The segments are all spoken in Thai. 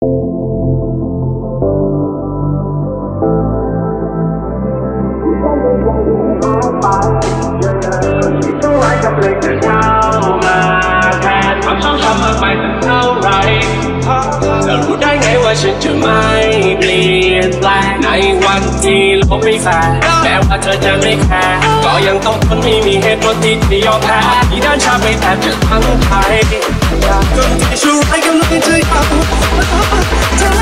กับเพลงที่เข้ามาแทนความชอบช้ำมากมายตั้งเท่าไรจะรู้ได้ไงว่าฉันจะไม่เปลี่ยนแปลงในวันที่โลกไม่แฟร์แม้ว่าเธอจะไม่แคร์ก็ยังต้องทนไม่มีเหตุผลที่จะยอมแพ้ที่ด้านชาไปแทบจะทั้งไทยจนที่ชูให้กำลังใจเอาเธอ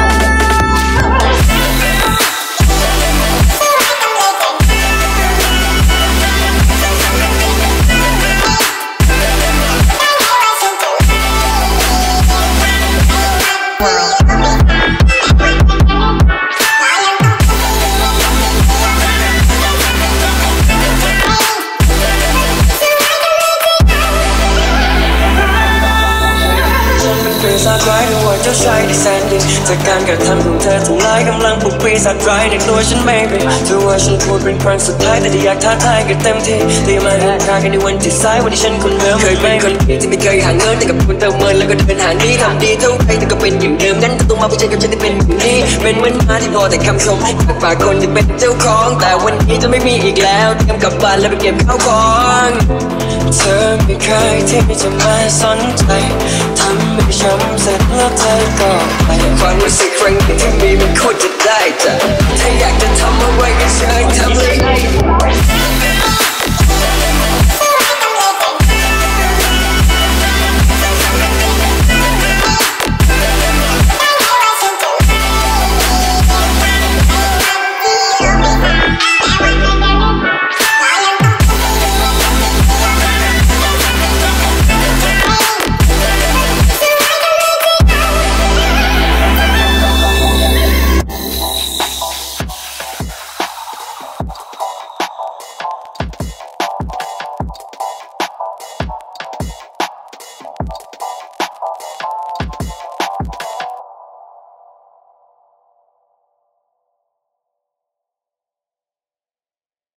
ปีศาจร้ายหรือว่าเจ้าชายที่แสนดีจากการกระทำของเธอทั้งหลายกำลังปลุกปีศาจร้ายในตัวฉันไม่ไปถือว่าฉันพูดเป็นครั้งสุดท้ายแต่ที่อยากท้าทายกันเต็มที่ที่มาเดินทางกันในวันที่สายวันที่ฉันคนเดิมเคยเป็นคนดีที่ไม่เคยหาเงินแต่กับคุณเติมเงินแล้วก็เดินหานี้ทำดีเท่าไรแต่ก็เป็นอย่างเดิมงั้นก็ต้องมาเผชิญกับฉันที่เป็นอย่างนี้เป็นเหมือนม้าที่พอแต่คำชมจากปากคนที่เป็นเจ้าของแต่วันนี้จะไม่มีอีกแล้วเตรียมกลับบ้านแล้วไปเก็บข้าวของเธอไม่เคยที่จะมาสนใจทำให้ช้ำเสร็จแล้วเธอก็ไปความรู้สึกครั้งนี้ที่มีมันโคตรจะได้จ้ะถ้าอยากจะทำอะไรก็เชิญทำเลย